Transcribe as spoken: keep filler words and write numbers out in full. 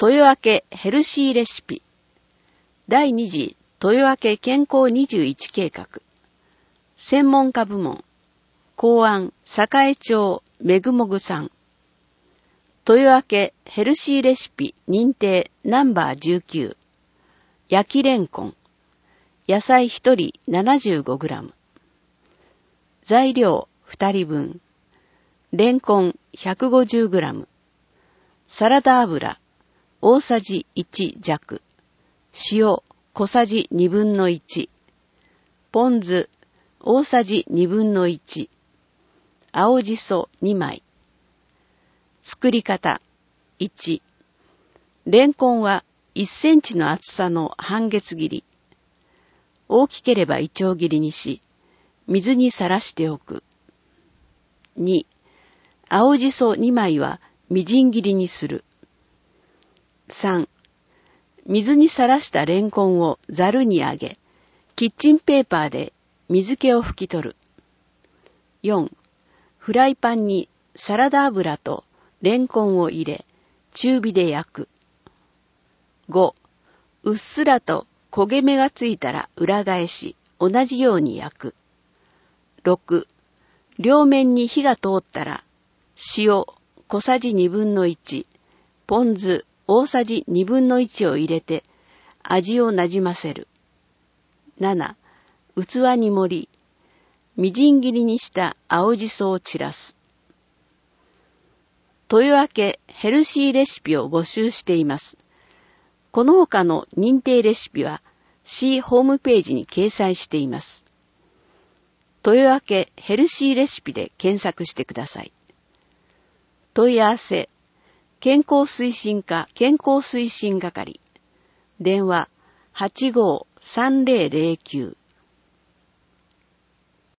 豊明ヘルシーレシピ。だいに次豊明健康にじゅういち計画。専門家部門。考案、栄町めぐもぐさん。豊明ヘルシーレシピ認定ナンバーじゅうきゅう。焼きレンコン。野菜ひとり ななじゅうごグラム。材料ふたりぶん。レンコン ひゃくごじゅうグラム。サラダ油大さじいち弱。塩小さじにぶんのいち。ポン酢大さじにぶんのいち。青じそにまい。作り方。いち、レンコンはいっセンチの厚さの半月切り。大きければいちょう切りにし、水にさらしておく。に、青じそにまいはみじん切りにする。さん、水にさらしたレンコンをざるにあげ、キッチンペーパーで水気を拭き取る。よん、フライパンにサラダ油とレンコンを入れ、中火で焼く。ご、うっすらと焦げ目がついたら裏返し、同じように焼く。ろく、両面に火が通ったら、塩小さじにぶんのいち、ポン酢大さじにぶんのいちを入れて、味をなじませる。なな、器に盛り、みじん切りにした青じそを散らす。豊明ヘルシーレシピを募集しています。この他の認定レシピは C ホームページに掲載しています。豊明ヘルシーレシピで検索してください。問い合わせ、健康推進課健康推進係、電話 はちごーさんぜろぜろきゅう